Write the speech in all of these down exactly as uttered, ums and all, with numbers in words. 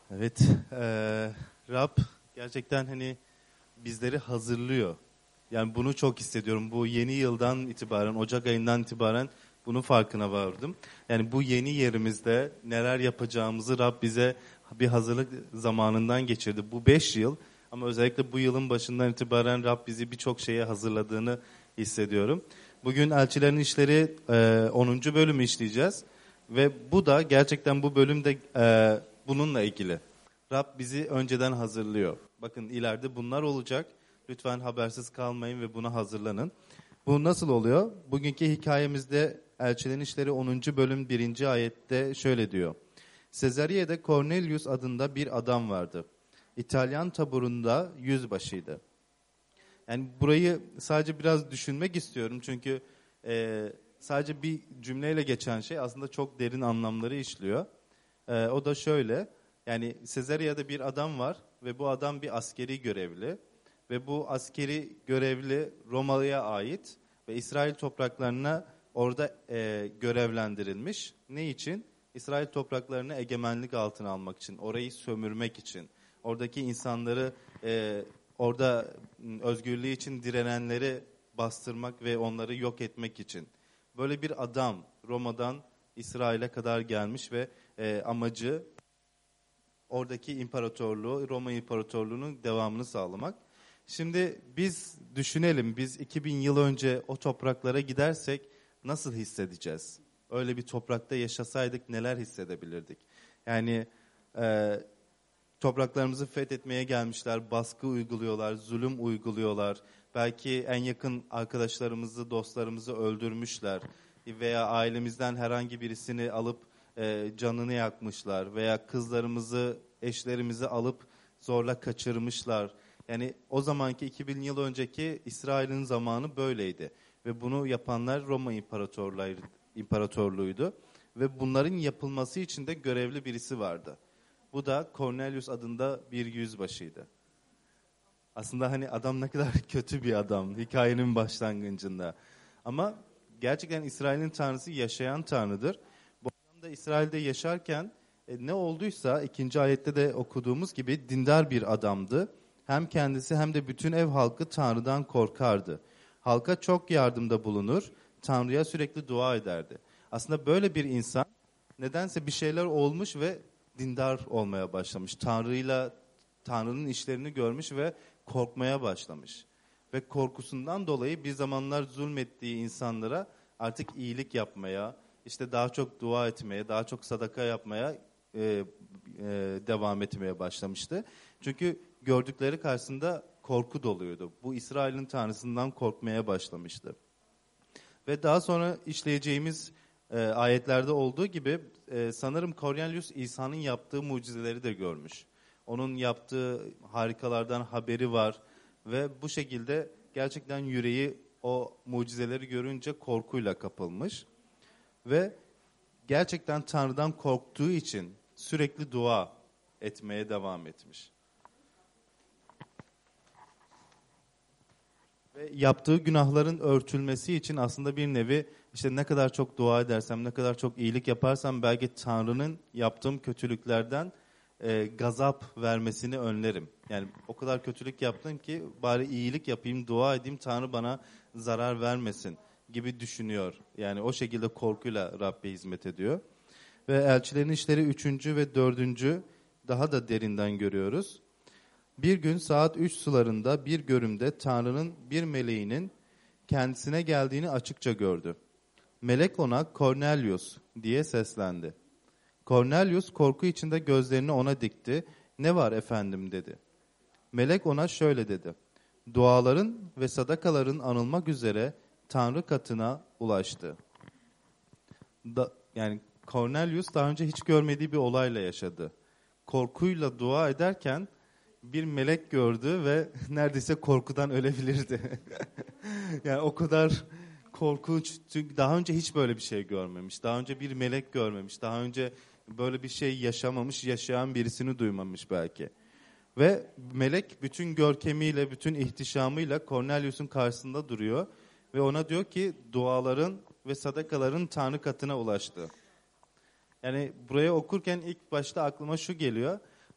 Evet, eee Rab gerçekten hani bizleri hazırlıyor. Yani bunu çok hissediyorum. Bu yeni yıldan itibaren, Ocak ayından itibaren bunun farkına vardım. Yani bu yeni yerimizde neler yapacağımızı Rab bize bir hazırlık zamanından geçirdi. Bu beş yıl ama özellikle bu yılın başından itibaren Rab bizi birçok şeye hazırladığını hissediyorum. Bugün Elçilerin İşleri eee, onuncu bölümü işleyeceğiz. Ve bu da gerçekten bu bölümde eee, bununla ilgili. Rab bizi önceden hazırlıyor. Bakın ileride bunlar olacak. Lütfen habersiz kalmayın ve buna hazırlanın. Bu nasıl oluyor? Bugünkü hikayemizde Elçilerin İşleri onuncu bölüm birinci ayette şöyle diyor. Sezariye'de Cornelius adında bir adam vardı. İtalyan taburunda yüzbaşıydı. Yani burayı sadece biraz düşünmek istiyorum. Çünkü e, sadece bir cümleyle geçen şey aslında çok derin anlamları işliyor. E, o da şöyle. Yani Sezaria'da bir adam var ve bu adam bir askeri görevli. Ve bu askeri görevli Romalı'ya ait ve İsrail topraklarına orada e, görevlendirilmiş. Ne için? İsrail topraklarını egemenlik altına almak için, orayı sömürmek için, oradaki insanları e, orada özgürlüğü için direnenleri bastırmak ve onları yok etmek için. Böyle bir adam Roma'dan İsrail'e kadar gelmiş ve e, amacı oradaki imparatorluğu, Roma İmparatorluğu'nun devamını sağlamak. Şimdi biz düşünelim, biz iki bin yıl önce o topraklara gidersek nasıl hissedeceğiz? Öyle bir toprakta yaşasaydık neler hissedebilirdik? Yani e, topraklarımızı fethetmeye gelmişler, baskı uyguluyorlar, zulüm uyguluyorlar. Belki en yakın arkadaşlarımızı, dostlarımızı öldürmüşler veya ailemizden herhangi birisini alıp e, canını yakmışlar veya kızlarımızı, eşlerimizi alıp zorla kaçırmışlar. Yani o zamanki iki bin yıl önceki İsrail'in zamanı böyleydi ve bunu yapanlar Roma İmparatorluğu, İmparatorluğuydu ve bunların yapılması için de görevli birisi vardı. Bu da Cornelius adında bir yüzbaşıydı. Aslında hani adam ne kadar kötü bir adam hikayenin başlangıcında. Ama gerçekten İsrail'in tanrısı yaşayan tanrıdır. Bu adam da İsrail'de yaşarken e, ne olduysa ikinci ayette de okuduğumuz gibi dindar bir adamdı. Hem kendisi hem de bütün ev halkı Tanrı'dan korkardı. Halka çok yardımda bulunur, Tanrı'ya sürekli dua ederdi. Aslında böyle bir insan nedense bir şeyler olmuş ve dindar olmaya başlamış. Tanrı'yla, Tanrı'nın işlerini görmüş ve korkmaya başlamış. Ve korkusundan dolayı bir zamanlar zulmettiği insanlara artık iyilik yapmaya, işte daha çok dua etmeye, daha çok sadaka yapmaya e, e, devam etmeye başlamıştı. Çünkü gördükleri karşısında korku doluydu. Bu İsrail'in tanrısından korkmaya başlamıştı. Ve daha sonra işleyeceğimiz e, ayetlerde olduğu gibi e, sanırım Cornelius İsa'nın yaptığı mucizeleri de görmüş. Onun yaptığı harikalardan haberi var ve bu şekilde gerçekten yüreği o mucizeleri görünce korkuyla kapılmış. Ve gerçekten Tanrı'dan korktuğu için sürekli dua etmeye devam etmiş. Ve yaptığı günahların örtülmesi için aslında bir nevi işte ne kadar çok dua edersem, ne kadar çok iyilik yaparsam belki Tanrı'nın yaptığım kötülüklerden e, gazap vermesini önlerim. Yani o kadar kötülük yaptım ki bari iyilik yapayım, dua edeyim, Tanrı bana zarar vermesin gibi düşünüyor. Yani o şekilde korkuyla Rabbe hizmet ediyor. Ve Elçilerin İşleri üçüncü ve dördüncü daha da derinden görüyoruz. Bir gün saat üç sularında bir görümde Tanrı'nın bir meleğinin kendisine geldiğini açıkça gördü. Melek ona Cornelius diye seslendi. Cornelius korku içinde gözlerini ona dikti. Ne var efendim dedi. Melek ona şöyle dedi. Duaların ve sadakaların anılmak üzere Tanrı katına ulaştı. Da, yani Cornelius daha önce hiç görmediği bir olayla yaşadı. Korkuyla dua ederken bir melek gördü ve neredeyse korkudan ölebilirdi. Yani o kadar korkunç. Çünkü daha önce hiç böyle bir şey görmemiş. Daha önce bir melek görmemiş. Daha önce böyle bir şey yaşamamış, yaşayan birisini duymamış belki. Ve melek bütün görkemiyle, bütün ihtişamıyla Cornelius'un karşısında duruyor. Ve ona diyor ki duaların ve sadakaların Tanrı katına ulaştı. Yani buraya okurken ilk başta aklıma şu geliyor.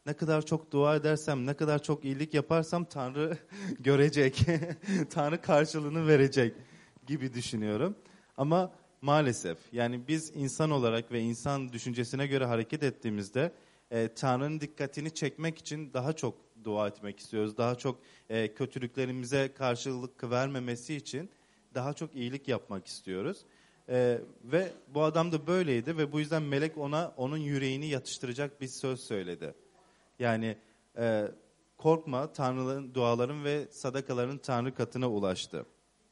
ne kadar çok dua edersem, ne kadar çok iyilik yaparsam Tanrı görecek. Tanrı karşılığını verecek gibi düşünüyorum. Ama maalesef yani biz insan olarak ve insan düşüncesine göre hareket ettiğimizde e, Tanrı'nın dikkatini çekmek için daha çok dua etmek istiyoruz. Daha çok e, kötülüklerimize karşılık vermemesi için daha çok iyilik yapmak istiyoruz. E, ve bu adam da böyleydi ve bu yüzden melek ona onun yüreğini yatıştıracak bir söz söyledi. Yani e, korkma, Tanrı'nın duaların ve sadakaların Tanrı katına ulaştı.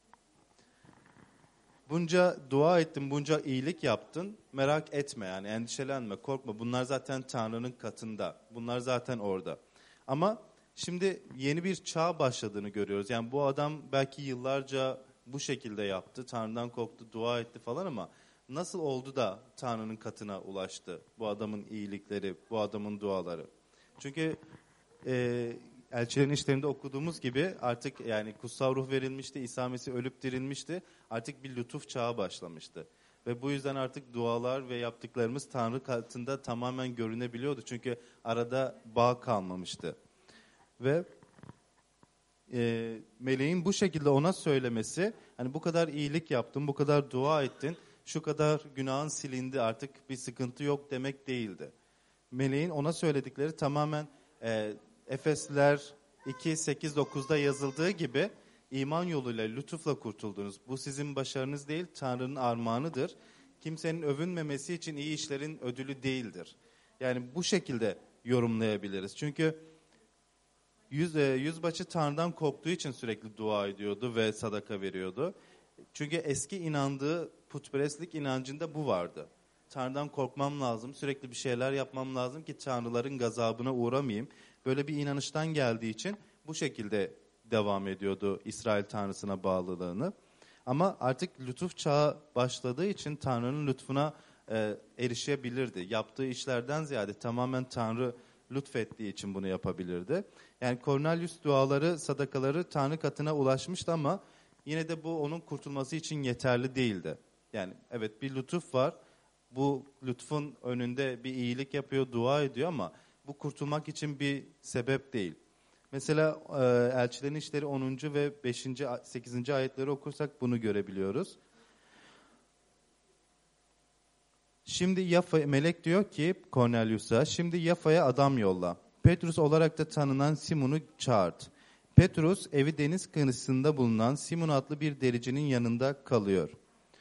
Bunca dua ettin, bunca iyilik yaptın, merak etme yani endişelenme, korkma. Bunlar zaten Tanrı'nın katında, bunlar zaten orada. Ama şimdi yeni bir çağ başladığını görüyoruz. Yani bu adam belki yıllarca bu şekilde yaptı, Tanrı'dan korktu, dua etti falan ama nasıl oldu da Tanrı'nın katına ulaştı bu adamın iyilikleri, bu adamın duaları? Çünkü e, Elçilerin İşlerinde okuduğumuz gibi artık yani kutsal ruh verilmişti, İsa Mesih ölüp dirilmişti. Artık bir lütuf çağı başlamıştı. Ve bu yüzden artık dualar ve yaptıklarımız Tanrı katında tamamen görünebiliyordu. Çünkü arada bağ kalmamıştı. Ve e, meleğin bu şekilde ona söylemesi, hani bu kadar iyilik yaptın, bu kadar dua ettin, şu kadar günahın silindi, artık bir sıkıntı yok demek değildi. Meleğin ona söyledikleri tamamen e, Efesliler iki sekiz dokuzda yazıldığı gibi iman yoluyla, lütufla kurtuldunuz. Bu sizin başarınız değil, Tanrı'nın armağanıdır. Kimsenin övünmemesi için iyi işlerin ödülü değildir. Yani bu şekilde yorumlayabiliriz. Çünkü yüz, e, yüzbaşı Tanrı'dan korktuğu için sürekli dua ediyordu ve sadaka veriyordu. Çünkü eski inandığı putperestlik inancında bu vardı. Tanrı'dan korkmam lazım, sürekli bir şeyler yapmam lazım ki Tanrıların gazabına uğramayayım. Böyle bir inanıştan geldiği için bu şekilde devam ediyordu İsrail Tanrısına bağlılığını. Ama artık lütuf çağı başladığı için Tanrı'nın lütfuna e, erişebilirdi. Yaptığı işlerden ziyade tamamen Tanrı lütfettiği için bunu yapabilirdi. Yani Cornelius duaları, sadakaları Tanrı katına ulaşmıştı ama yine de bu onun kurtulması için yeterli değildi. Yani evet bir lütuf var. Bu lütfun önünde bir iyilik yapıyor, dua ediyor ama bu kurtulmak için bir sebep değil. Mesela e, Elçilerin İşleri onuncu ve beşinci sekizinci ayetleri okursak bunu görebiliyoruz. Şimdi Yaffa, melek diyor ki Cornelius'a, şimdi Yaffa'ya adam yolla. Petrus olarak da tanınan Simon'u çağırt. Petrus evi deniz kıyısında bulunan Simon adlı bir dericinin yanında kalıyor.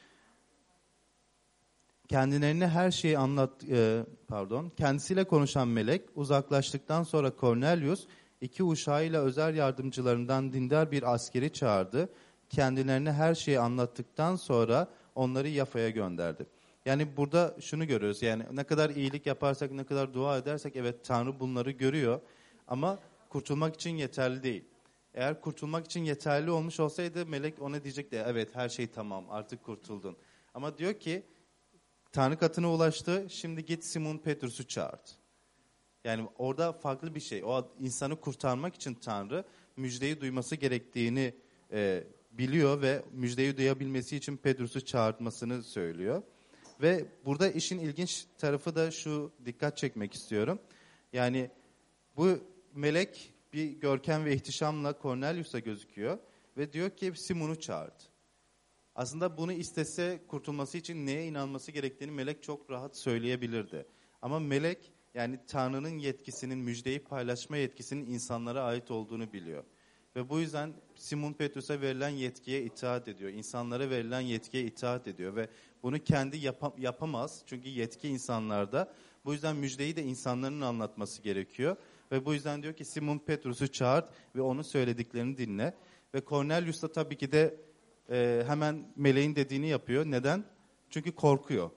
Kendilerine her şeyi anlat, e, pardon, kendisiyle konuşan melek uzaklaştıktan sonra Cornelius iki uşağıyla özel yardımcılarından dindar bir askeri çağırdı. Kendilerine her şeyi anlattıktan sonra onları Yaffa'ya gönderdi. Yani burada şunu görüyoruz, yani ne kadar iyilik yaparsak, ne kadar dua edersek evet Tanrı bunları görüyor ama kurtulmak için yeterli değil. Eğer kurtulmak için yeterli olmuş olsaydı melek ona diyecekti evet her şey tamam artık kurtuldun. Ama diyor ki Tanrı katına ulaştı, şimdi git Simon Petrus'u çağırt. Yani orada farklı bir şey. O insanı kurtarmak için Tanrı müjdeyi duyması gerektiğini e, biliyor ve müjdeyi duyabilmesi için Petrus'u çağırtmasını söylüyor. Ve burada işin ilginç tarafı da şu, dikkat çekmek istiyorum. Yani bu melek bir görkem ve ihtişamla Cornelius'a gözüküyor ve diyor ki Simon'u çağırt. Aslında bunu istese kurtulması için neye inanması gerektiğini melek çok rahat söyleyebilirdi. Ama melek yani Tanrı'nın yetkisinin, müjdeyi paylaşma yetkisinin insanlara ait olduğunu biliyor. Ve bu yüzden Simon Petrus'a verilen yetkiye itaat ediyor. İnsanlara verilen yetkiye itaat ediyor. Ve bunu kendi yap- yapamaz. Çünkü yetki insanlarda. Bu yüzden müjdeyi de insanların anlatması gerekiyor. Ve bu yüzden diyor ki Simon Petrus'u çağırt ve onun söylediklerini dinle. Ve Cornelius da tabii ki de e, hemen meleğin dediğini yapıyor. Neden? Çünkü korkuyor.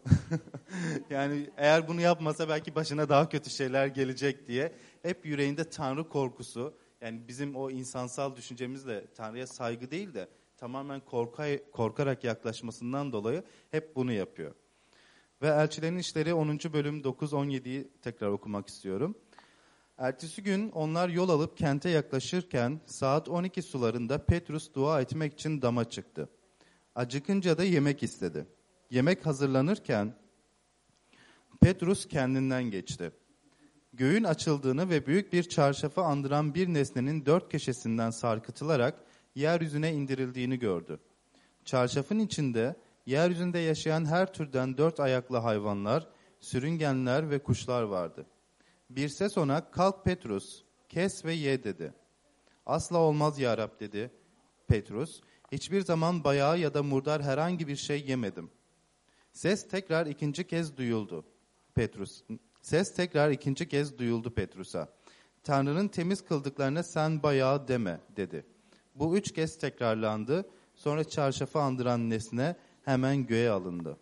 Yani eğer bunu yapmasa belki başına daha kötü şeyler gelecek diye. Hep yüreğinde Tanrı korkusu. Yani bizim o insansal düşüncemizle Tanrı'ya saygı değil de tamamen korkay, korkarak yaklaşmasından dolayı hep bunu yapıyor. Ve Elçilerin İşleri onuncu bölüm dokuz on yediyi tekrar okumak istiyorum. Ertesi gün onlar yol alıp kente yaklaşırken saat on iki sularında Petrus dua etmek için dama çıktı. Acıkınca da yemek istedi. Yemek hazırlanırken Petrus kendinden geçti. göğün açıldığını ve büyük bir çarşafı andıran bir nesnenin dört köşesinden sarkıtılarak yeryüzüne indirildiğini gördü. Çarşafın içinde yeryüzünde yaşayan her türden dört ayaklı hayvanlar, sürüngenler ve kuşlar vardı. Bir ses ona, "Kalk Petrus, kes ve ye," dedi. "Asla olmaz ya Rab," dedi Petrus. "Hiçbir zaman bayağı ya da murdar herhangi bir şey yemedim." Ses tekrar ikinci kez duyuldu. Petrus, ses tekrar ikinci kez duyuldu Petrus'a. "Tanrı'nın temiz kıldıklarına sen bayağı deme," dedi. Bu üç kez tekrarlandı. Sonra çarşafı andıran nesne hemen göğe alındı.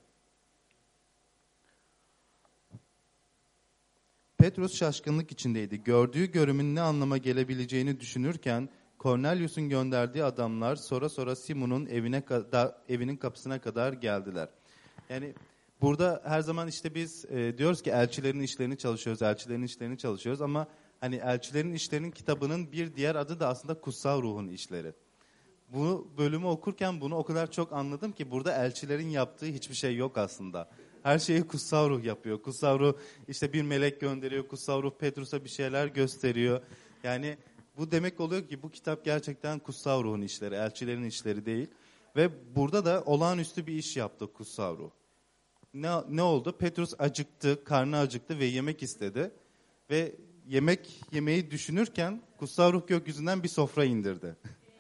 Petrus şaşkınlık içindeydi. Gördüğü görümün ne anlama gelebileceğini düşünürken Kornelius'un gönderdiği adamlar sonra sonra Simon'un evine kadar, evinin kapısına kadar geldiler. Yani burada her zaman işte biz e, diyoruz ki elçilerin işlerini çalışıyoruz, elçilerin işlerini çalışıyoruz ama hani elçilerin işlerinin kitabının bir diğer adı da aslında kutsal ruhun işleri. Bu bölümü okurken bunu o kadar çok anladım ki burada elçilerin yaptığı hiçbir şey yok aslında. Her şeyi kutsal ruh yapıyor. Kutsal ruh işte bir melek gönderiyor. Kutsal ruh Petrus'a bir şeyler gösteriyor. Yani bu demek oluyor ki bu kitap gerçekten kutsal ruhun işleri, elçilerin işleri değil. Ve burada da olağanüstü bir iş yaptı kutsal ruh. Ne, ne oldu? Petrus acıktı, karnı acıktı ve yemek istedi. Ve yemek yemeyi düşünürken kutsal ruh gökyüzünden bir sofra indirdi.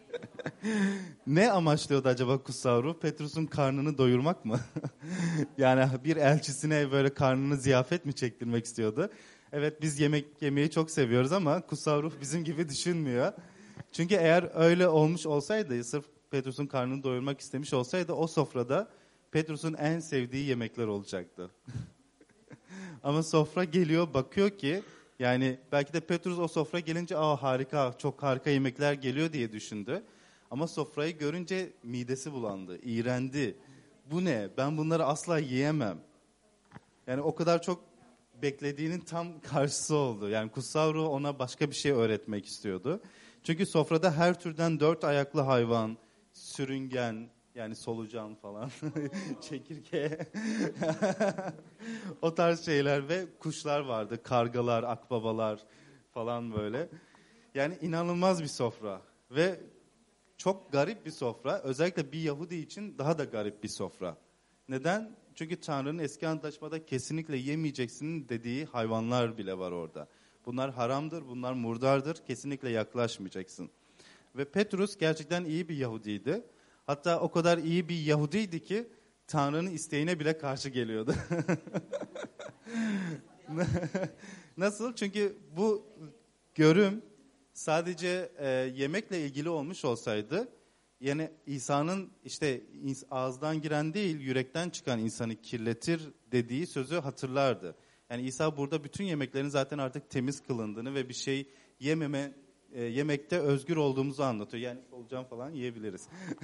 Ne amaçlıyordu acaba kutsal ruh? Petrus'un karnını doyurmak mı? Yani bir elçisine böyle karnını ziyafet mi çektirmek istiyordu? Evet, biz yemek yemeyi çok seviyoruz ama kutsal ruh bizim gibi düşünmüyor. Çünkü eğer öyle olmuş olsaydı, sırf Petrus'un karnını doyurmak istemiş olsaydı o sofrada Petrus'un en sevdiği yemekler olacaktı. Ama sofra geliyor, bakıyor ki yani belki de Petrus o sofra gelince aa harika, çok harika yemekler geliyor diye düşündü. Ama sofrayı görünce midesi bulandı, iğrendi. Bu ne? Ben bunları asla yiyemem. Yani o kadar çok beklediğinin tam karşısı oldu. Yani kutsal ruh ona başka bir şey öğretmek istiyordu. Çünkü sofrada her türden dört ayaklı hayvan, sürüngen, yani solucan falan, çekirge, o tarz şeyler ve kuşlar vardı. Kargalar, akbabalar falan böyle. Yani inanılmaz bir sofra ve çok garip bir sofra. Özellikle bir Yahudi için daha da garip bir sofra. Neden? Çünkü Tanrı'nın eski antlaşmada kesinlikle yemeyeceksin dediği hayvanlar bile var orada. Bunlar haramdır, bunlar murdardır, kesinlikle yaklaşmayacaksın. Ve Petrus gerçekten iyi bir Yahudiydi. Hatta o kadar iyi bir Yahudiydi ki Tanrı'nın isteğine bile karşı geliyordu. Nasıl? Çünkü bu görüm sadece e, yemekle ilgili olmuş olsaydı, yani İsa'nın işte ağızdan giren değil yürekten çıkan insanı kirletir dediği sözü hatırlardı. Yani İsa burada bütün yemeklerin zaten artık temiz kılındığını ve bir şey yememe e, yemekte özgür olduğumuzu anlatıyor. Yani solucan falan yiyebiliriz.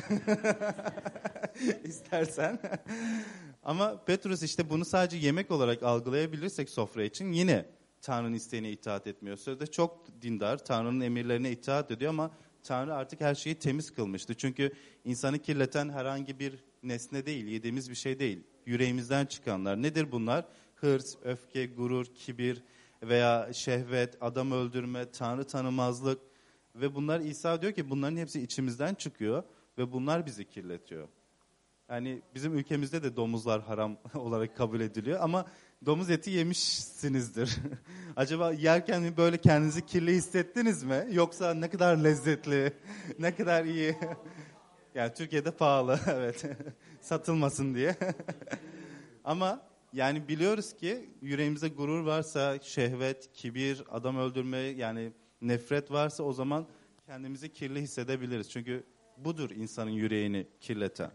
İstersen. Ama Petrus işte bunu sadece yemek olarak algılayabilirsek sofra için yine Tanrı'nın isteğine itaat etmiyor. Sözde çok dindar, Tanrı'nın emirlerine itaat ediyor ama Tanrı artık her şeyi temiz kılmıştı. Çünkü insanı kirleten herhangi bir nesne değil, yediğimiz bir şey değil. Yüreğimizden çıkanlar. Nedir bunlar? Hırs, öfke, gurur, kibir veya şehvet, adam öldürme, Tanrı tanımazlık. Ve bunlar İsa diyor ki bunların hepsi içimizden çıkıyor ve bunlar bizi kirletiyor. Yani bizim ülkemizde de domuzlar haram olarak kabul ediliyor ama domuz eti yemişsinizdir. Acaba yerken mi böyle kendinizi kirli hissettiniz mi? Yoksa ne kadar lezzetli, ne kadar iyi. Yani Türkiye'de pahalı, evet. Satılmasın diye. Ama yani biliyoruz ki yüreğimizde gurur varsa, şehvet, kibir, adam öldürme, yani nefret varsa o zaman kendimizi kirli hissedebiliriz. Çünkü budur insanın yüreğini kirleten.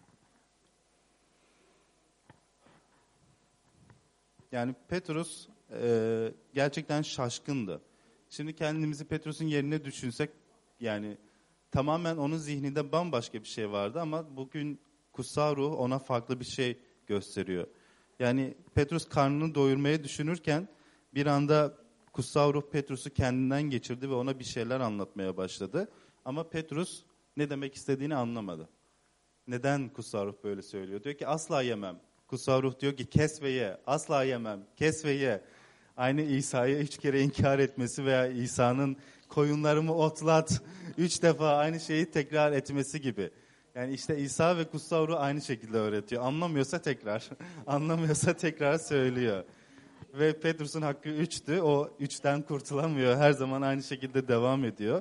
Yani Petrus e, gerçekten şaşkındı. Şimdi kendimizi Petrus'un yerine düşünsek, yani tamamen onun zihninde bambaşka bir şey vardı ama bugün kutsal ruh ona farklı bir şey gösteriyor. Yani Petrus karnını doyurmayı düşünürken bir anda kutsal ruh Petrus'u kendinden geçirdi ve ona bir şeyler anlatmaya başladı. Ama Petrus ne demek istediğini anlamadı. Neden kutsal ruh böyle söylüyor? Diyor ki asla yemem. Kutsal ruh diyor ki kes ve ye. Asla yemem. Kes ve ye. Aynı İsa'yı üç kere inkar etmesi veya İsa'nın koyunlarımı otlat üç defa aynı şeyi tekrar etmesi gibi. Yani işte İsa ve kutsal ruh aynı şekilde öğretiyor. Anlamıyorsa tekrar, anlamıyorsa tekrar söylüyor. Ve Petrus'un hakkı üçtü. O üçten kurtulamıyor. Her zaman aynı şekilde devam ediyor.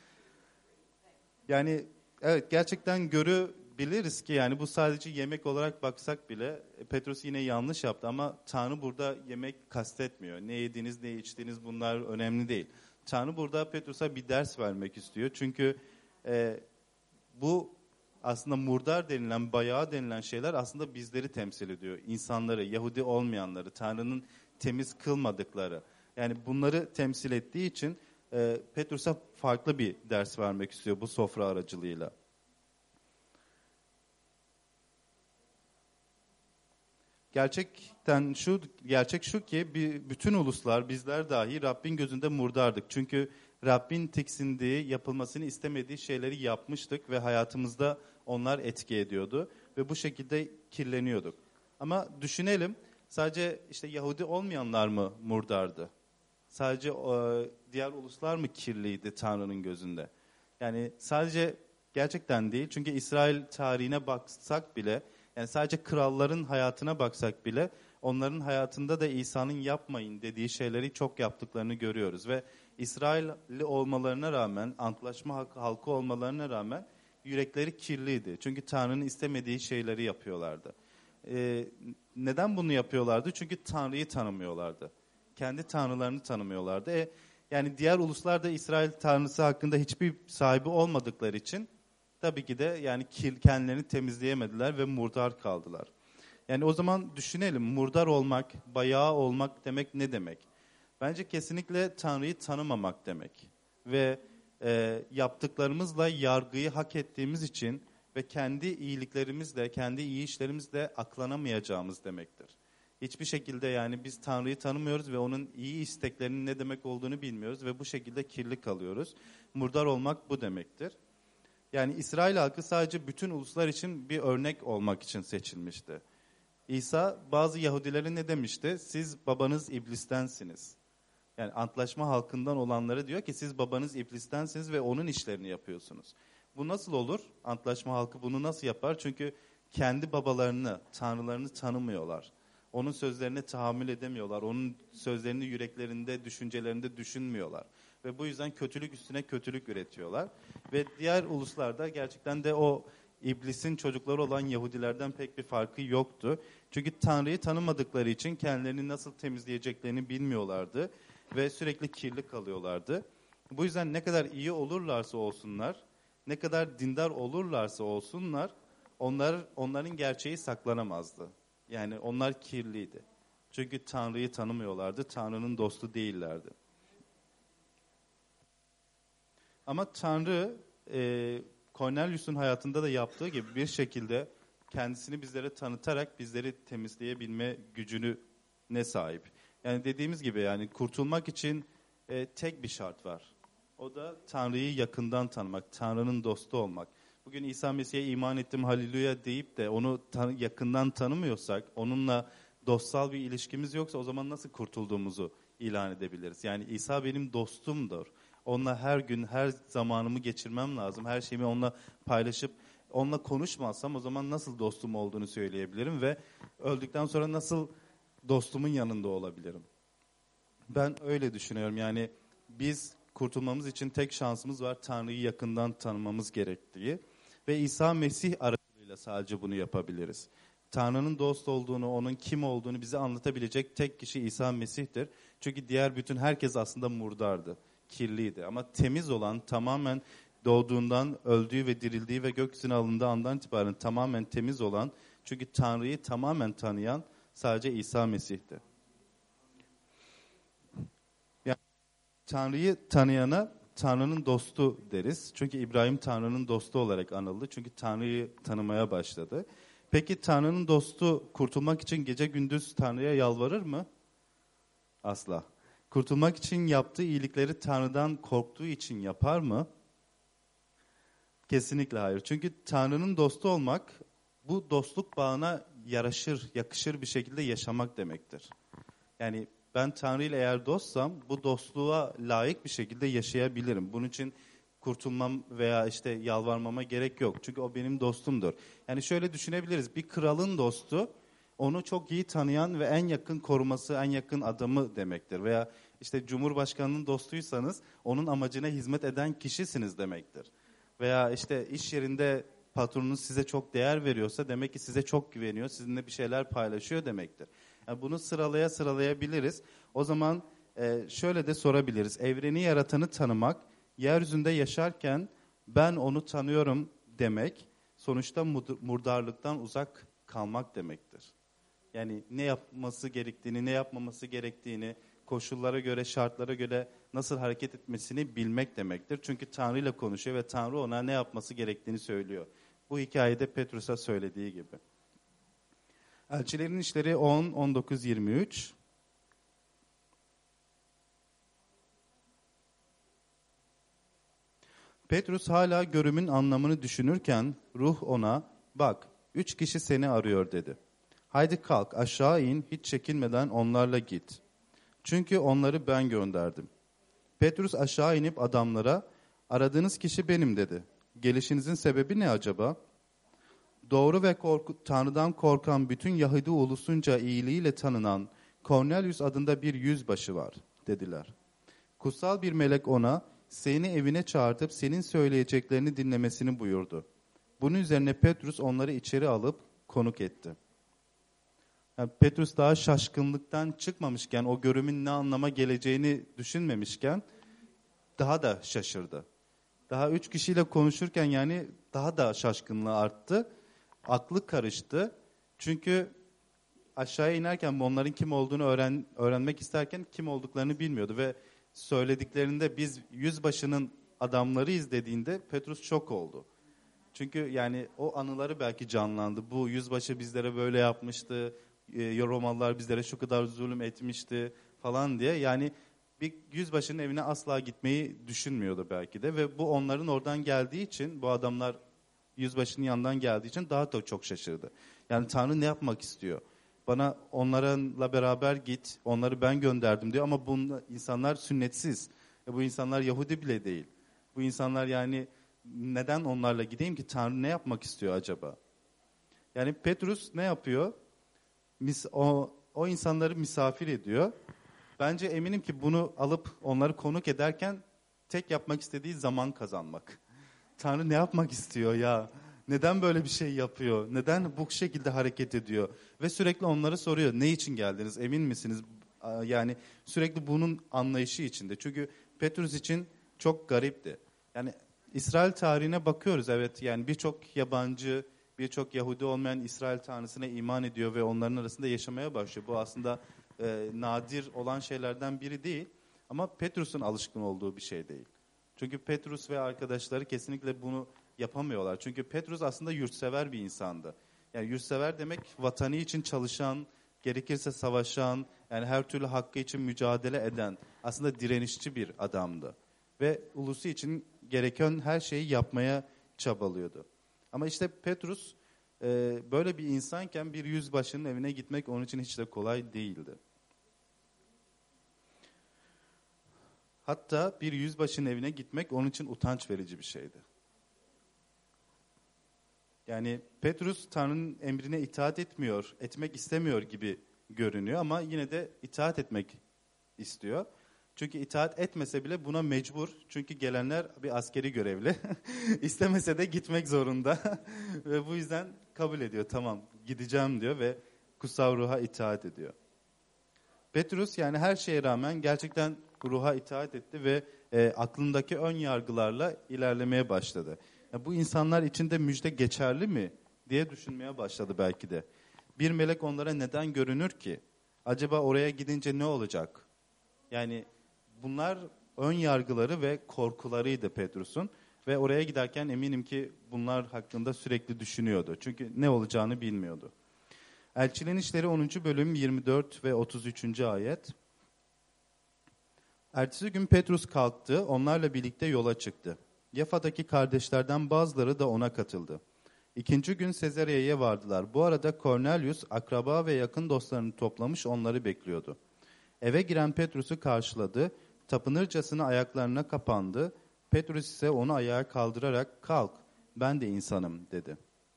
Yani evet, gerçekten görebiliriz ki yani bu sadece yemek olarak baksak bile Petrus yine yanlış yaptı ama Tanrı burada yemek kastetmiyor. Ne yediğiniz, ne içtiğiniz bunlar önemli değil. Tanrı burada Petrus'a bir ders vermek istiyor. Çünkü e, bu aslında murdar denilen, bayağı denilen şeyler aslında bizleri temsil ediyor. İnsanları, Yahudi olmayanları, Tanrı'nın temiz kılmadıkları. Yani bunları temsil ettiği için e, Petrus'a farklı bir ders vermek istiyor bu sofra aracılığıyla. Gerçekten şu, gerçek şu ki bir, bütün uluslar, bizler dahi Rabbin gözünde murdardık. Çünkü Rabbin tiksindiği, yapılmasını istemediği şeyleri yapmıştık ve hayatımızda onlar etki ediyordu ve bu şekilde kirleniyorduk. Ama düşünelim, sadece işte Yahudi olmayanlar mı murdardı? Sadece e, diğer uluslar mı kirliydi Tanrı'nın gözünde? Yani sadece gerçekten değil. Çünkü İsrail tarihine baksak bile, yani sadece kralların hayatına baksak bile, onların hayatında da İsa'nın yapmayın dediği şeyleri çok yaptıklarını görüyoruz. Ve İsrailli olmalarına rağmen, antlaşma halkı olmalarına rağmen yürekleri kirliydi. Çünkü Tanrı'nın istemediği şeyleri yapıyorlardı. Ee, neden bunu yapıyorlardı? Çünkü Tanrı'yı tanımıyorlardı. Kendi tanrılarını tanımıyorlardı. E, yani diğer uluslar da İsrail tanrısı hakkında hiçbir sahibi olmadıkları için tabii ki de yani kendilerini temizleyemediler ve murdar kaldılar. Yani o zaman düşünelim, murdar olmak, bayağı olmak demek ne demek? Bence kesinlikle Tanrı'yı tanımamak demek. Ve e, yaptıklarımızla yargıyı hak ettiğimiz için ve kendi iyiliklerimizle, kendi iyi işlerimizle aklanamayacağımız demektir. Hiçbir şekilde yani biz Tanrı'yı tanımıyoruz ve onun iyi isteklerinin ne demek olduğunu bilmiyoruz ve bu şekilde kirli kalıyoruz. Murdar olmak bu demektir. Yani İsrail halkı sadece bütün uluslar için bir örnek olmak için seçilmişti. İsa bazı Yahudilere ne demişti? Siz babanız iblistensiniz. Yani antlaşma halkından olanları diyor ki siz babanız iblistensiniz ve onun işlerini yapıyorsunuz. Bu nasıl olur? Antlaşma halkı bunu nasıl yapar? Çünkü kendi babalarını, tanrılarını tanımıyorlar. Onun sözlerine tahammül edemiyorlar. Onun sözlerini yüreklerinde, düşüncelerinde düşünmüyorlar. Ve bu yüzden kötülük üstüne kötülük üretiyorlar. Ve diğer uluslarda gerçekten de o iblisin çocukları olan Yahudilerden pek bir farkı yoktu. Çünkü Tanrı'yı tanımadıkları için kendilerini nasıl temizleyeceklerini bilmiyorlardı. Ve sürekli kirli kalıyorlardı. Bu yüzden ne kadar iyi olurlarsa olsunlar, ne kadar dindar olurlarsa olsunlar, onlar onların gerçeği saklanamazdı. Yani onlar kirliydi. Çünkü Tanrı'yı tanımıyorlardı, Tanrı'nın dostu değillerdi. Ama Tanrı, e, Cornelius'un hayatında da yaptığı gibi bir şekilde kendisini bizlere tanıtarak bizleri temizleyebilme gücünü ne sahip. Yani dediğimiz gibi yani kurtulmak için e, tek bir şart var. O da Tanrı'yı yakından tanımak, Tanrı'nın dostu olmak. Bugün İsa Mesih'e iman ettim haleluya deyip de onu tan- yakından tanımıyorsak, onunla dostsal bir ilişkimiz yoksa o zaman nasıl kurtulduğumuzu ilan edebiliriz? Yani İsa benim dostumdur. Onunla her gün, her zamanımı geçirmem lazım. Her şeyimi onunla paylaşıp, onunla konuşmazsam o zaman nasıl dostum olduğunu söyleyebilirim ve öldükten sonra nasıl dostumun yanında olabilirim? Ben öyle düşünüyorum. Yani biz kurtulmamız için tek şansımız var. Tanrı'yı yakından tanımamız gerektiği. Ve İsa Mesih aracılığıyla sadece bunu yapabiliriz. Tanrı'nın dost olduğunu, onun kim olduğunu bize anlatabilecek tek kişi İsa Mesih'tir. Çünkü diğer bütün herkes aslında murdardı, kirliydi. Ama temiz olan, tamamen doğduğundan, öldüğü ve dirildiği ve gökyüzüne alındığı andan itibaren tamamen temiz olan, çünkü Tanrı'yı tamamen tanıyan sadece İsa Mesih'ti. Yani Tanrı'yı tanıyana Tanrı'nın dostu deriz. Çünkü İbrahim Tanrı'nın dostu olarak anıldı. Çünkü Tanrı'yı tanımaya başladı. Peki Tanrı'nın dostu kurtulmak için gece gündüz Tanrı'ya yalvarır mı? Asla. Kurtulmak için yaptığı iyilikleri Tanrı'dan korktuğu için yapar mı? Kesinlikle hayır. Çünkü Tanrı'nın dostu olmak, bu dostluk bağına yaraşır, yakışır bir şekilde yaşamak demektir. Yani Ben Tanrı ile eğer dostsam bu dostluğa layık bir şekilde yaşayabilirim. Bunun için kurtulmam veya işte yalvarmama gerek yok. Çünkü o benim dostumdur. Yani şöyle düşünebiliriz. Bir kralın dostu onu çok iyi tanıyan ve en yakın koruması, en yakın adamı demektir. Veya işte Cumhurbaşkanının dostuysanız onun amacına hizmet eden kişisiniz demektir. Veya işte iş yerinde patronunuz size çok değer veriyorsa demek ki size çok güveniyor, sizinle bir şeyler paylaşıyor demektir. Yani bunu sıralaya sıralayabiliriz. O zaman e, şöyle de sorabiliriz. Evreni yaratanı tanımak, yeryüzünde yaşarken ben onu tanıyorum demek, sonuçta murdarlıktan uzak kalmak demektir. Yani ne yapması gerektiğini, ne yapmaması gerektiğini, koşullara göre, şartlara göre nasıl hareket etmesini bilmek demektir. Çünkü Tanrı ile konuşuyor ve Tanrı ona ne yapması gerektiğini söylüyor. Bu hikayede Petrus'a söylediği gibi. Elçilerin İşleri on, on dokuz, yirmi üç. Petrus hala görümün anlamını düşünürken ruh ona, bak üç kişi seni arıyor dedi. Haydi kalk aşağı in, hiç çekinmeden onlarla git. Çünkü onları ben gönderdim. Petrus aşağı inip adamlara, aradığınız kişi benim dedi. Gelişinizin sebebi ne acaba? Doğru ve korku, Tanrı'dan korkan bütün Yahudi ulusunca iyiliğiyle tanınan Kornelius adında bir yüzbaşı var dediler. Kutsal bir melek ona, seni evine çağırtıp senin söyleyeceklerini dinlemesini buyurdu. Bunun üzerine Petrus onları içeri alıp konuk etti. Yani Petrus daha şaşkınlıktan çıkmamışken, o görümün ne anlama geleceğini düşünmemişken daha da şaşırdı. Daha üç kişiyle konuşurken yani daha da şaşkınlığı arttı. Aklı karıştı. Çünkü aşağıya inerken onların kim olduğunu öğren, öğrenmek isterken kim olduklarını bilmiyordu. Ve söylediklerinde biz yüzbaşının adamlarıyız dediğinde Petrus şok oldu. Çünkü yani o anıları belki canlandı. Bu yüzbaşı bizlere böyle yapmıştı. Romalılar bizlere şu kadar zulüm etmişti falan diye. Yani bir yüzbaşının evine asla gitmeyi düşünmüyordu belki de. Ve bu onların oradan geldiği için, bu adamlar yüzbaşının yanından geldiği için daha da çok şaşırdı. Yani Tanrı ne yapmak istiyor? Bana onlarla beraber git, onları ben gönderdim diyor ama bu insanlar sünnetsiz. E bu insanlar Yahudi bile değil. Bu insanlar yani neden onlarla gideyim ki? Tanrı ne yapmak istiyor acaba? Yani Petrus ne yapıyor? Mis, o, o insanları misafir ediyor. Bence eminim ki bunu alıp onları konuk ederken tek yapmak istediği zaman kazanmak. Tanrı ne yapmak istiyor ya? Neden böyle bir şey yapıyor? Neden bu şekilde hareket ediyor? Ve sürekli onlara soruyor. Ne için geldiniz? Emin misiniz? Yani sürekli bunun anlayışı içinde. Çünkü Petrus için çok garipti. Yani İsrail tarihine bakıyoruz. Evet yani birçok yabancı, birçok Yahudi olmayan İsrail Tanrısına iman ediyor ve onların arasında yaşamaya başlıyor. Bu aslında e, nadir olan şeylerden biri değil. Ama Petrus'un alışkın olduğu bir şey değil. Çünkü Petrus ve arkadaşları kesinlikle bunu yapamıyorlar. Çünkü Petrus aslında yurtsever bir insandı. Yani yurtsever demek vatanı için çalışan, gerekirse savaşan, yani her türlü hakkı için mücadele eden, aslında direnişçi bir adamdı. Ve ulusu için gereken her şeyi yapmaya çabalıyordu. Ama işte Petrus e, böyle bir insanken bir yüzbaşının evine gitmek onun için hiç de kolay değildi. Hatta bir yüzbaşının evine gitmek onun için utanç verici bir şeydi. Yani Petrus Tanrı'nın emrine itaat etmiyor, etmek istemiyor gibi görünüyor ama yine de itaat etmek istiyor. Çünkü itaat etmese bile buna mecbur. Çünkü gelenler bir askeri görevli. İstemese de gitmek zorunda. Ve bu yüzden kabul ediyor. Tamam gideceğim diyor ve kutsal ruha itaat ediyor. Petrus yani her şeye rağmen gerçekten ruha itaat etti ve e, aklındaki ön yargılarla ilerlemeye başladı. Ya bu insanlar için de müjde geçerli mi diye düşünmeye başladı belki de. Bir melek onlara neden görünür ki? Acaba oraya gidince ne olacak? Yani bunlar ön yargıları ve korkularıydı Petrus'un. Ve oraya giderken eminim ki bunlar hakkında sürekli düşünüyordu. Çünkü ne olacağını bilmiyordu. Elçilerin İşleri onuncu bölüm yirmi dört ve otuz üçüncü ayet. Ertesi gün Petrus kalktı, onlarla birlikte yola çıktı. Yafa'daki kardeşlerden bazıları da ona katıldı. İkinci gün Sezarya'ya vardılar. Bu arada Kornelius akraba ve yakın dostlarını toplamış onları bekliyordu. Eve giren Petrus'u karşıladı, tapınırcasına ayaklarına kapandı. Petrus ise onu ayağa kaldırarak kalk, ben de insanım dedi.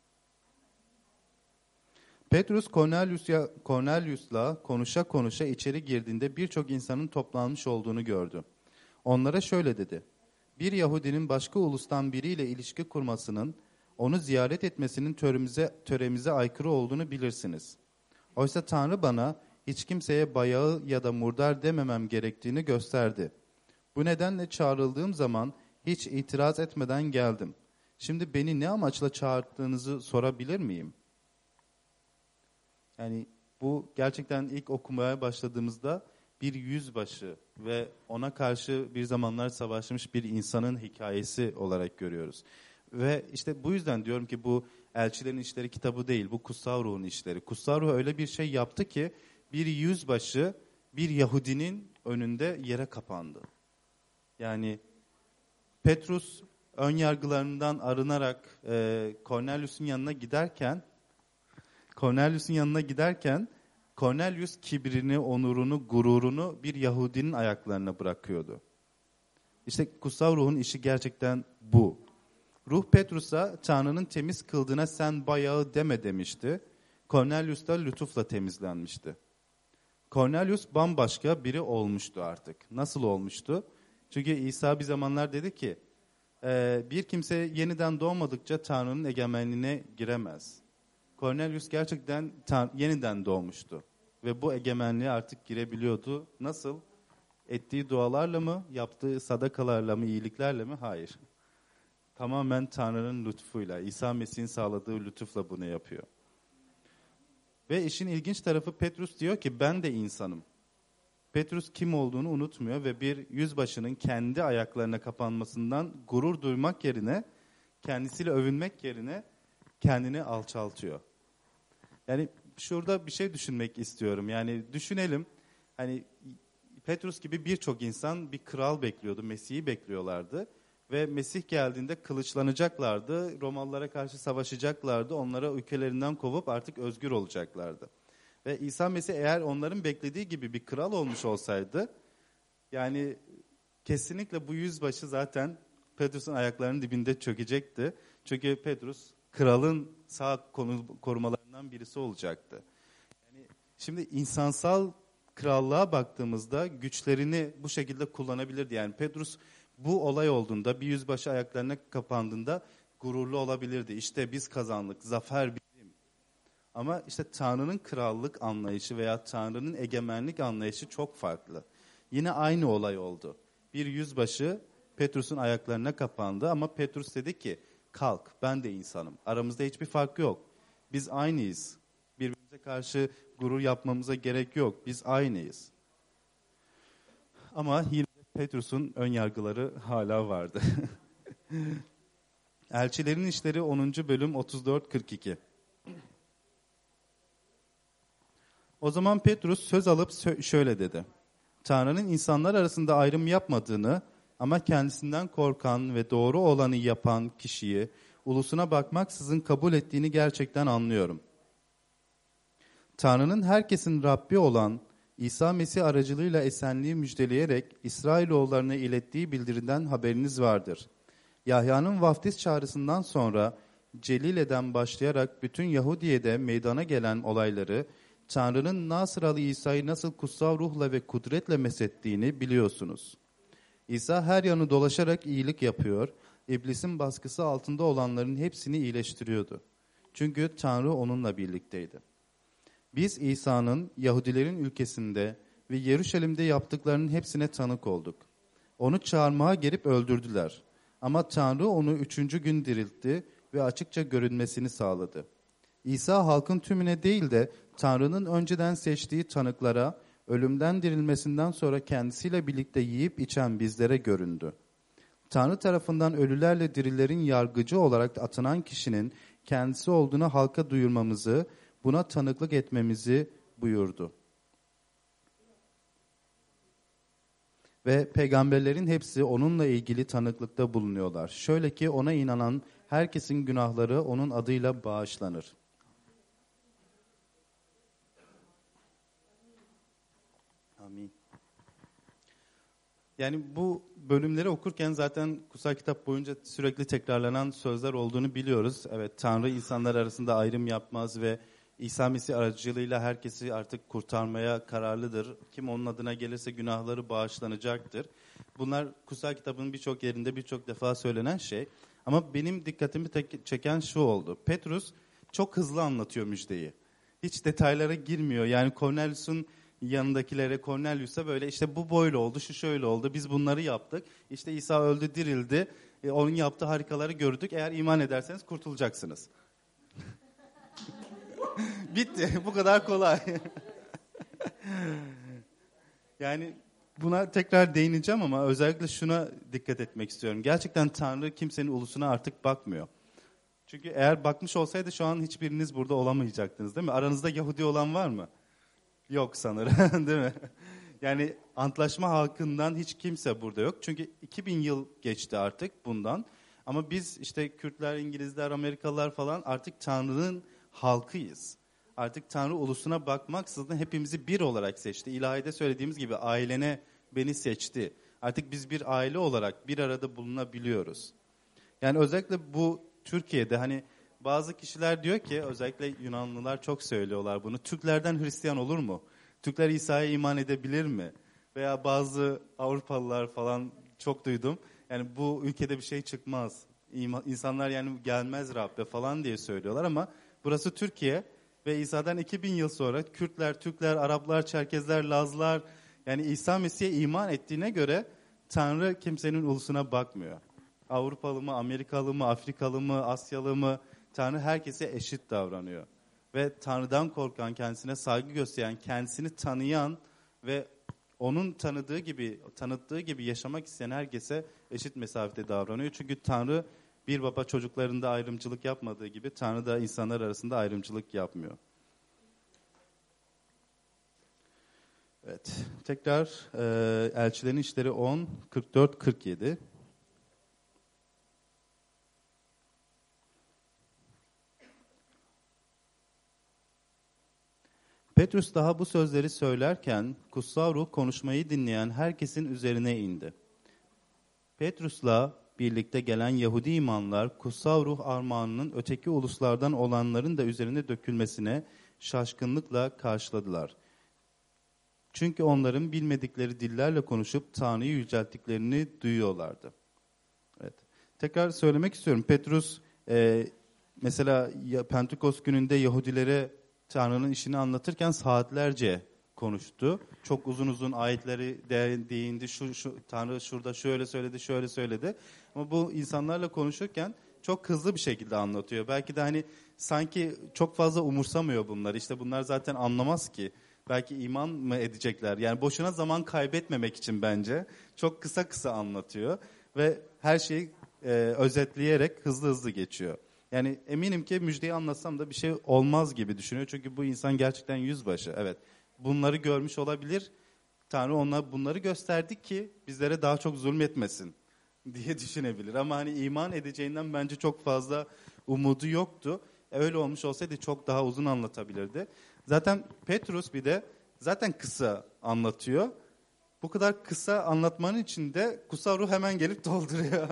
Petrus Cornelius'la Cornelius'la konuşa konuşa içeri girdiğinde birçok insanın toplanmış olduğunu gördü. Onlara şöyle dedi: bir Yahudinin başka ulustan biriyle ilişki kurmasının, onu ziyaret etmesinin töremize, töremize aykırı olduğunu bilirsiniz. Oysa Tanrı bana hiç kimseye bayağı ya da murdar dememem gerektiğini gösterdi. Bu nedenle çağrıldığım zaman hiç itiraz etmeden geldim. Şimdi beni ne amaçla çağırdığınızı sorabilir miyim? Yani bu gerçekten ilk okumaya başladığımızda bir yüzbaşı ve ona karşı bir zamanlar savaşmış bir insanın hikayesi olarak görüyoruz. Ve işte bu yüzden diyorum ki bu Elçilerin İşleri kitabı değil, bu Kutsal Ruh'un işleri. Kutsal Ruh öyle bir şey yaptı ki bir yüzbaşı bir Yahudinin önünde yere kapandı. Yani Petrus ön yargılarından arınarak e, Cornelius'un yanına giderken Cornelius'un yanına giderken Cornelius kibrini, onurunu, gururunu bir Yahudinin ayaklarına bırakıyordu. İşte Kutsal Ruh'un işi gerçekten bu. Ruh Petrus'a Tanrı'nın temiz kıldığına sen bayağı deme demişti. Cornelius da lütufla temizlenmişti. Cornelius bambaşka biri olmuştu artık. Nasıl olmuştu? Çünkü İsa bir zamanlar dedi ki e, bir kimse yeniden doğmadıkça Tanrı'nın egemenliğine giremez. Cornelius gerçekten tan- yeniden doğmuştu. Ve bu egemenliğe artık girebiliyordu. Nasıl? Ettiği dualarla mı? Yaptığı sadakalarla mı? İyiliklerle mi? Hayır. Tamamen Tanrı'nın lütfuyla, İsa Mesih'in sağladığı lütufla bunu yapıyor. Ve işin ilginç tarafı Petrus diyor ki ben de insanım. Petrus kim olduğunu unutmuyor ve bir yüzbaşının kendi ayaklarına kapanmasından gurur duymak yerine, kendisiyle övünmek yerine kendini alçaltıyor. Yani şurada bir şey düşünmek istiyorum. Yani düşünelim, hani Petrus gibi birçok insan bir kral bekliyordu, Mesih'i bekliyorlardı. Ve Mesih geldiğinde kılıçlanacaklardı, Romalılara karşı savaşacaklardı, onlara ülkelerinden kovup artık özgür olacaklardı. Ve İsa Mesih eğer onların beklediği gibi bir kral olmuş olsaydı, yani kesinlikle bu yüzbaşı zaten Petrus'un ayaklarının dibinde çökecekti. Çünkü Petrus kralın sağ korumalarından birisi olacaktı. Yani şimdi insansal krallığa baktığımızda güçlerini bu şekilde kullanabilirdi. Yani Petrus bu olay olduğunda bir yüzbaşı ayaklarına kapandığında gururlu olabilirdi. İşte biz kazandık, zafer bizim. Ama işte Tanrı'nın krallık anlayışı veya Tanrı'nın egemenlik anlayışı çok farklı. Yine aynı olay oldu. Bir yüzbaşı Petrus'un ayaklarına kapandı ama Petrus dedi ki kalk ben de insanım. Aramızda hiçbir fark yok. Biz aynıyız. Birbirimize karşı gurur yapmamıza gerek yok. Biz aynıyız. Ama yine Petrus'un ön yargıları hala vardı. Elçilerin İşleri onuncu bölüm otuz dört kırk iki. O zaman Petrus söz alıp şöyle dedi. Tanrı'nın insanlar arasında ayrım yapmadığını ama kendisinden korkan ve doğru olanı yapan kişiyi ulusuna bakmaksızın kabul ettiğini gerçekten anlıyorum. Tanrı'nın herkesin Rabbi olan İsa Mesih aracılığıyla esenliği müjdeleyerek İsrailoğullarına ilettiği bildiriden haberiniz vardır. Yahya'nın vaftiz çağrısından sonra Celile'den başlayarak bütün Yahudiye'de meydana gelen olayları, Tanrı'nın Nasıralı İsa'yı nasıl kutsal ruhla ve kudretle mesettiğini biliyorsunuz. İsa her yanı dolaşarak iyilik yapıyor, iblisin baskısı altında olanların hepsini iyileştiriyordu. Çünkü Tanrı onunla birlikteydi. Biz İsa'nın Yahudilerin ülkesinde ve Yeruşalim'de yaptıklarının hepsine tanık olduk. Onu çarmıha gerip öldürdüler. Ama Tanrı onu üçüncü gün diriltti ve açıkça görünmesini sağladı. İsa halkın tümüne değil de Tanrı'nın önceden seçtiği tanıklara, ölümden dirilmesinden sonra kendisiyle birlikte yiyip içen bizlere göründü. Tanrı tarafından ölülerle dirilerin yargıcı olarak atanan kişinin kendisi olduğunu halka duyurmamızı, buna tanıklık etmemizi buyurdu. Ve peygamberlerin hepsi onunla ilgili tanıklıkta bulunuyorlar. Şöyle ki ona inanan herkesin günahları onun adıyla bağışlanır. Amin. Yani bu bölümleri okurken zaten kutsal kitap boyunca sürekli tekrarlanan sözler olduğunu biliyoruz. Evet, Tanrı insanlar arasında ayrım yapmaz ve İsa Mesih aracılığıyla herkesi artık kurtarmaya kararlıdır. Kim onun adına gelirse günahları bağışlanacaktır. Bunlar kutsal kitabın birçok yerinde birçok defa söylenen şey. Ama benim dikkatimi tek- çeken şu oldu. Petrus çok hızlı anlatıyor müjdeyi. Hiç detaylara girmiyor. Yani Cornelius'un yanındakilere, Cornelius'a böyle işte bu böyle oldu, şu şöyle oldu, biz bunları yaptık. İşte İsa öldü, dirildi. E, onun yaptığı harikaları gördük. Eğer iman ederseniz kurtulacaksınız. Bitti. Bu kadar kolay. Yani buna tekrar değineceğim ama özellikle şuna dikkat etmek istiyorum. Gerçekten Tanrı kimsenin ulusuna artık bakmıyor. Çünkü eğer bakmış olsaydı şu an hiçbiriniz burada olamayacaktınız, değil mi? Aranızda Yahudi olan var mı? Yok sanırım, değil mi? Yani antlaşma halkından hiç kimse burada yok. Çünkü iki bin yıl geçti artık bundan. Ama biz işte Kürtler, İngilizler, Amerikalılar falan artık Tanrı'nın halkıyız. Artık Tanrı ulusuna bakmaksızın hepimizi bir olarak seçti. İlahide söylediğimiz gibi ailene beni seçti. Artık biz bir aile olarak bir arada bulunabiliyoruz. Yani özellikle bu Türkiye'de hani bazı kişiler diyor ki, özellikle Yunanlılar çok söylüyorlar bunu. Türklerden Hristiyan olur mu? Türkler İsa'ya iman edebilir mi? Veya bazı Avrupalılar falan çok duydum. Yani bu ülkede bir şey çıkmaz. İma, insanlar yani gelmez Rabbe falan diye söylüyorlar ama burası Türkiye ve İsa'dan iki bin yıl sonra Kürtler, Türkler, Araplar, Çerkezler, Lazlar yani İsa Mesih'e iman ettiğine göre Tanrı kimsenin ulusuna bakmıyor. Avrupalı mı, Amerikalı mı, Afrikalı mı, Asyalı mı, Tanrı herkese eşit davranıyor. Ve Tanrı'dan korkan, kendisine saygı gösteren, kendisini tanıyan ve onun tanıdığı gibi, tanıttığı gibi yaşamak isteyen herkese eşit mesafede davranıyor. Çünkü Tanrı bir baba çocuklarında ayrımcılık yapmadığı gibi Tanrı da insanlar arasında ayrımcılık yapmıyor. Evet, tekrar e, Elçilerin İşleri on, kırk dört kırk yedi. Petrus daha bu sözleri söylerken kutsal ruh konuşmayı dinleyen herkesin üzerine indi. Petrus'la birlikte gelen Yahudi imamlar kutsal ruh armağanının öteki uluslardan olanların da üzerine dökülmesine şaşkınlıkla karşıladılar. Çünkü onların bilmedikleri dillerle konuşup Tanrı'yı yücelttiklerini duyuyorlardı. Evet. Tekrar söylemek istiyorum. Petrus e, mesela Pentekost gününde Yahudilere Tanrı'nın işini anlatırken saatlerce konuştu. Çok uzun uzun ayetleri de, değindi. Şu, şu, Tanrı şurada şöyle söyledi, şöyle söyledi. Ama bu insanlarla konuşurken çok hızlı bir şekilde anlatıyor. Belki de hani sanki çok fazla umursamıyor bunları. İşte bunlar zaten anlamaz ki. Belki iman mı edecekler? Yani boşuna zaman kaybetmemek için bence çok kısa kısa anlatıyor. Ve her şeyi e, özetleyerek hızlı hızlı geçiyor. Yani eminim ki müjdeyi anlatsam da bir şey olmaz gibi düşünüyor. Çünkü bu insan gerçekten yüzbaşı. Evet, bunları görmüş olabilir. Tanrı ona bunları gösterdi ki bizlere daha çok zulmetmesin diye düşünebilir. Ama hani iman edeceğinden bence çok fazla umudu yoktu. E, öyle olmuş olsaydı çok daha uzun anlatabilirdi. Zaten Petrus bir de zaten kısa anlatıyor. Bu kadar kısa anlatmanın içinde kutsal ruh hemen gelip dolduruyor.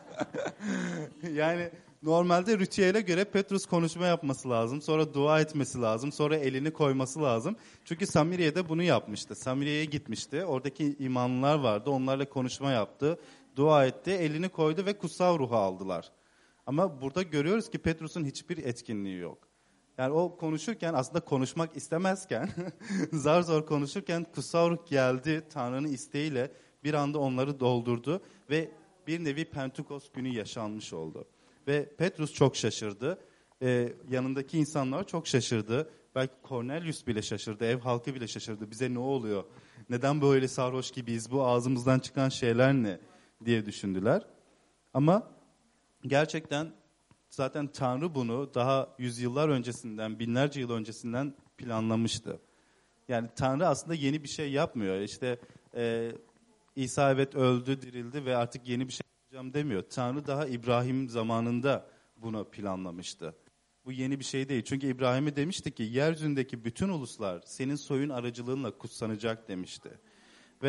Yani normalde ritüele göre Petrus konuşma yapması lazım. Sonra dua etmesi lazım. Sonra elini koyması lazım. Çünkü Samiriye'de bunu yapmıştı. Samiriye'ye gitmişti. Oradaki imanlılar vardı. Onlarla konuşma yaptı. Dua etti. Elini koydu ve kutsal ruhu aldılar. Ama burada görüyoruz ki Petrus'un hiçbir etkinliği yok. Yani o konuşurken aslında konuşmak istemezken zar zor konuşurken kutsal ruh geldi Tanrı'nın isteğiyle bir anda onları doldurdu ve bir nevi Pentekost günü yaşanmış oldu. Ve Petrus çok şaşırdı. Ee, yanındaki insanlar çok şaşırdı. Belki Cornelius bile şaşırdı. Ev halkı bile şaşırdı. Bize ne oluyor? Neden böyle sarhoş gibiyiz? Bu ağzımızdan çıkan şeyler ne? Diye düşündüler. Ama gerçekten zaten Tanrı bunu daha yüzyıllar öncesinden, binlerce yıl öncesinden planlamıştı. Yani Tanrı aslında yeni bir şey yapmıyor. İşte e, İsa evet öldü, dirildi ve artık yeni bir şey yapacağım demiyor. Tanrı daha İbrahim zamanında bunu planlamıştı. Bu yeni bir şey değil. Çünkü İbrahim'e demişti ki yeryüzündeki bütün uluslar senin soyun aracılığınla kutsanacak demişti. Ve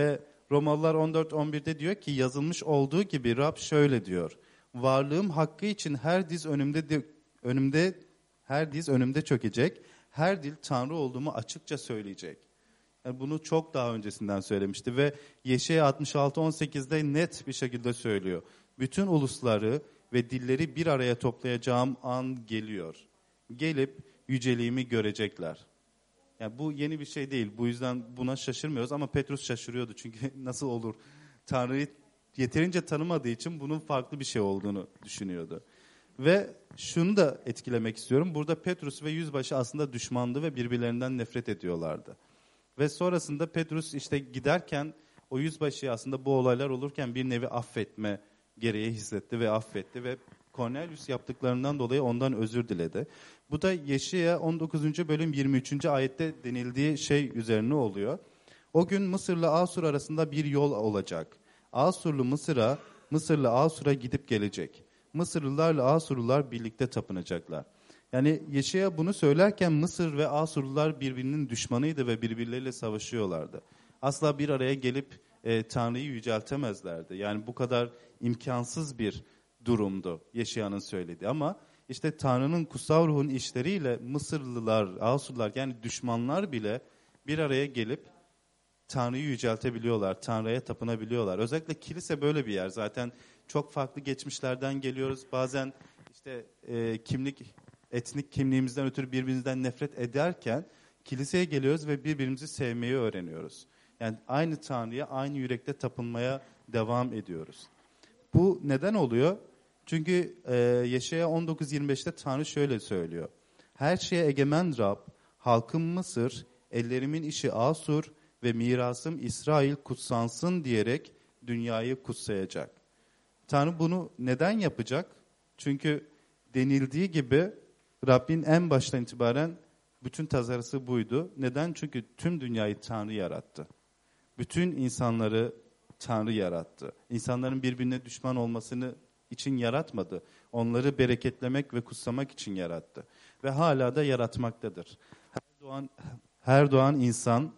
Romalılar on dört on birde diyor ki yazılmış olduğu gibi Rab şöyle diyor. Varlığım hakkı için her diz önümde önümde her diz önümde çökecek. Her dil Tanrı olduğumu açıkça söyleyecek. Yani bunu çok daha öncesinden söylemişti ve Yeşaya altmış altı on sekizde net bir şekilde söylüyor. Bütün ulusları ve dilleri bir araya toplayacağım an geliyor. Gelip yüceliğimi görecekler. Yani bu yeni bir şey değil. Bu yüzden buna şaşırmıyoruz ama Petrus şaşırıyordu. Çünkü nasıl olur? Tanrı'yı yeterince tanımadığı için bunun farklı bir şey olduğunu düşünüyordu. Ve şunu da etkilemek istiyorum. Burada Petrus ve yüzbaşı aslında düşmandı ve birbirlerinden nefret ediyorlardı. Ve sonrasında Petrus işte giderken o yüzbaşıyı aslında bu olaylar olurken bir nevi affetme gereği hissetti ve affetti ve Cornelius yaptıklarından dolayı ondan özür diledi. Bu da Yeşaya on dokuzuncu bölüm yirmi üçüncü ayette denildiği şey üzerine oluyor. O gün Mısır'la Asur arasında bir yol olacak. Asurlu Mısır'a, Mısırlı Asur'a gidip gelecek. Mısırlılarla Asurlular birlikte tapınacaklar. Yani Yeşaya bunu söylerken Mısır ve Asurlular birbirinin düşmanıydı ve birbirleriyle savaşıyorlardı. Asla bir araya gelip e, Tanrı'yı yüceltemezlerdi. Yani bu kadar imkansız bir durumdu Yeşaya'nın söylediği. Ama işte Tanrı'nın kutsal ruhun işleriyle Mısırlılar, Asurlular yani düşmanlar bile bir araya gelip Tanrı'yı yüceltebiliyorlar, Tanrı'ya tapınabiliyorlar. Özellikle kilise böyle bir yer. Zaten çok farklı geçmişlerden geliyoruz. Bazen işte e, kimlik, etnik kimliğimizden ötürü birbirimizden nefret ederken kiliseye geliyoruz ve birbirimizi sevmeyi öğreniyoruz. Yani aynı Tanrı'ya, aynı yürekte tapınmaya devam ediyoruz. Bu neden oluyor? Çünkü e, Yeşaya on dokuz yirmi beşte Tanrı şöyle söylüyor. Her şeye egemen Rab, halkım Mısır, ellerimin işi Asur ve mirasım İsrail kutsansın diyerek dünyayı kutsayacak. Tanrı bunu neden yapacak? Çünkü denildiği gibi Rabbin en baştan itibaren bütün tasarısı buydu. Neden? Çünkü tüm dünyayı Tanrı yarattı. Bütün insanları Tanrı yarattı. İnsanların birbirine düşman olmasını için yaratmadı. Onları bereketlemek ve kutsamak için yarattı. Ve hala da yaratmaktadır. Her doğan, her doğan insan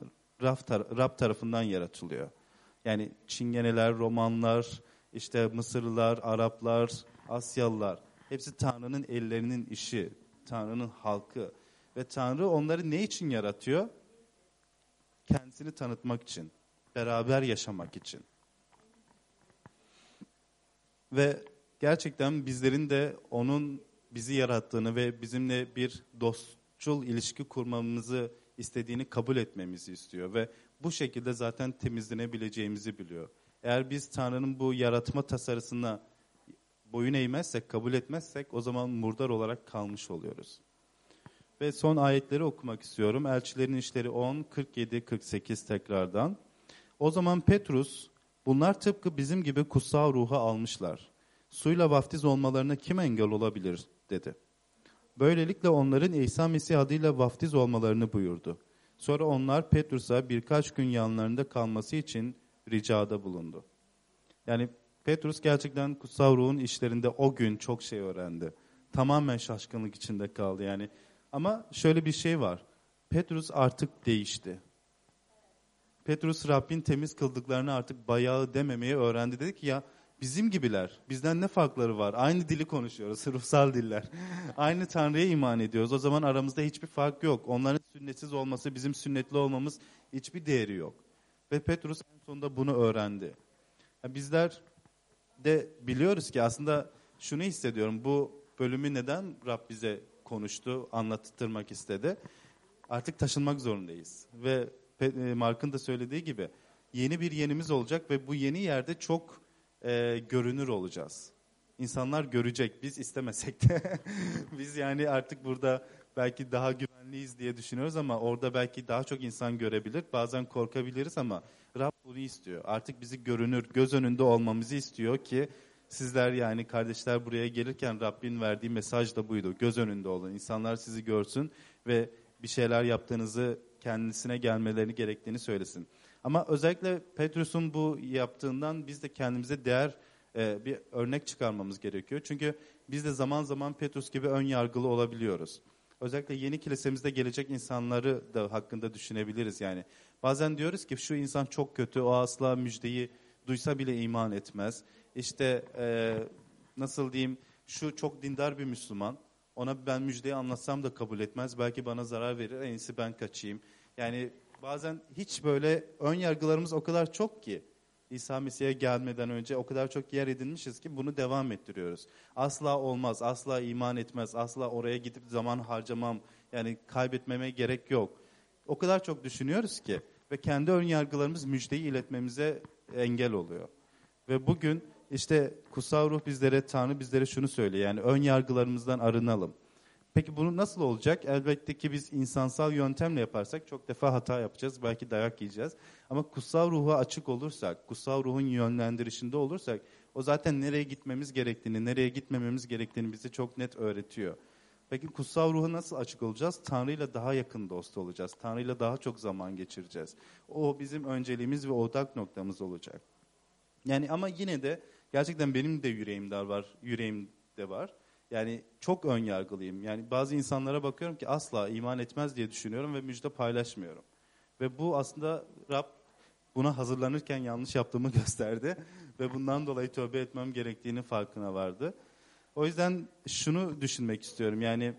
Rab tarafından yaratılıyor. Yani Çingeneler, Romanlar, işte Mısırlılar, Araplar, Asyalılar. Hepsi Tanrı'nın ellerinin işi, Tanrı'nın halkı. Ve Tanrı onları ne için yaratıyor? Kendisini tanıtmak için, beraber yaşamak için. Ve gerçekten bizlerin de onun bizi yarattığını ve bizimle bir dostçul ilişki kurmamızı istediğini kabul etmemizi istiyor. Ve bu şekilde zaten temizlenebileceğimizi biliyor. Eğer biz Tanrı'nın bu yaratma tasarısına boyun eğmezsek, kabul etmezsek o zaman murdar olarak kalmış oluyoruz. Ve son ayetleri okumak istiyorum. Elçilerin İşleri on, kırk yedi, kırk sekiz tekrardan. O zaman Petrus, bunlar tıpkı bizim gibi kutsal ruhu almışlar. Suyla vaftiz olmalarına kim engel olabilir dedi. Böylelikle onların İsa Mesih adıyla vaftiz olmalarını buyurdu. Sonra onlar Petrus'a birkaç gün yanlarında kalması için ricada bulundu. Yani Petrus gerçekten kutsal ruhun işlerinde o gün çok şey öğrendi. Tamamen şaşkınlık içinde kaldı yani. Ama şöyle bir şey var. Petrus artık değişti. Petrus Rabbin temiz kıldıklarını artık bayağı dememeyi öğrendi. Dedi ki ya bizim gibiler, bizden ne farkları var? Aynı dili konuşuyoruz, ruhsal diller. Aynı Tanrı'ya iman ediyoruz. O zaman aramızda hiçbir fark yok. Onların sünnetsiz olması, bizim sünnetli olmamız hiçbir değeri yok. Ve Petrus en sonunda bunu öğrendi. Ya bizler de biliyoruz ki aslında şunu hissediyorum. Bu bölümü neden Rab bize konuştu, anlattırmak istedi? Artık taşınmak zorundayız. Ve Mark'ın da söylediği gibi yeni bir yenimiz olacak ve bu yeni yerde çok e, görünür olacağız. İnsanlar görecek, biz istemesek de. Biz yani artık burada belki daha güvenliyiz diye düşünüyoruz ama orada belki daha çok insan görebilir. Bazen korkabiliriz ama Rab bunu istiyor. Artık bizi görünür, göz önünde olmamızı istiyor ki sizler yani kardeşler buraya gelirken Rabbin verdiği mesaj da buydu. Göz önünde olun, insanlar sizi görsün ve bir şeyler yaptığınızı kendisine gelmeleri gerektiğini söylesin. Ama özellikle Petrus'un bu yaptığından biz de kendimize değer e, bir örnek çıkarmamız gerekiyor. Çünkü biz de zaman zaman Petrus gibi ön yargılı olabiliyoruz. Özellikle yeni kilisemizde gelecek insanları da hakkında düşünebiliriz yani. Bazen diyoruz ki şu insan çok kötü, o asla müjdeyi duysa bile iman etmez. İşte e, nasıl diyeyim, şu çok dindar bir Müslüman, ona ben müjdeyi anlatsam da kabul etmez, belki bana zarar verir, en iyisi ben kaçayım. Yani bazen hiç böyle ön yargılarımız o kadar çok ki, İsa Mesih'e gelmeden önce o kadar çok yer edinmişiz ki bunu devam ettiriyoruz. Asla olmaz, asla iman etmez, asla oraya gidip zaman harcamam, yani kaybetmeme gerek yok. O kadar çok düşünüyoruz ki ve kendi ön yargılarımız müjdeyi iletmemize engel oluyor. Ve bugün işte kutsal ruh bizlere, Tanrı bizlere şunu söylüyor, yani ön yargılarımızdan arınalım. Peki bunu nasıl olacak? Elbette ki biz insansal yöntemle yaparsak çok defa hata yapacağız, belki dayak yiyeceğiz. Ama kutsal ruha açık olursak, kutsal ruhun yönlendirişinde olursak, o zaten nereye gitmemiz gerektiğini, nereye gitmememiz gerektiğini bize çok net öğretiyor. Peki kutsal ruha nasıl açık olacağız? Tanrı'yla daha yakın dost olacağız. Tanrı'yla daha çok zaman geçireceğiz. O bizim önceliğimiz ve odak noktamız olacak. Yani ama yine de gerçekten benim de yüreğimde var, yüreğimde var. Yani çok ön yargılıyım. Yani bazı insanlara bakıyorum ki asla iman etmez diye düşünüyorum ve müjde paylaşmıyorum. Ve bu aslında Rab buna hazırlanırken yanlış yaptığımı gösterdi. Ve bundan dolayı tövbe etmem gerektiğini farkına vardı. O yüzden şunu düşünmek istiyorum. Yani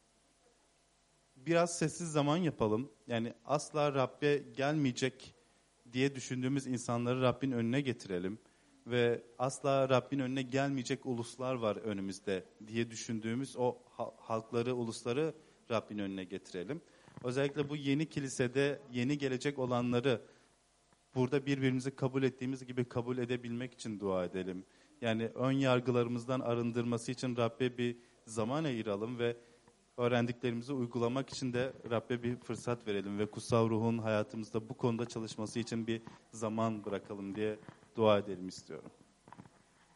biraz sessiz zaman yapalım. Yani asla Rab'be gelmeyecek diye düşündüğümüz insanları Rabbin önüne getirelim. Ve asla Rabbin önüne gelmeyecek uluslar var önümüzde diye düşündüğümüz o halkları, ulusları Rabbin önüne getirelim. Özellikle bu yeni kilisede yeni gelecek olanları burada birbirimizi kabul ettiğimiz gibi kabul edebilmek için dua edelim. Yani ön yargılarımızdan arındırması için Rabbe bir zaman ayıralım ve öğrendiklerimizi uygulamak için de Rabbe bir fırsat verelim ve kutsal ruhun hayatımızda bu konuda çalışması için bir zaman bırakalım diye dua edelim istiyorum.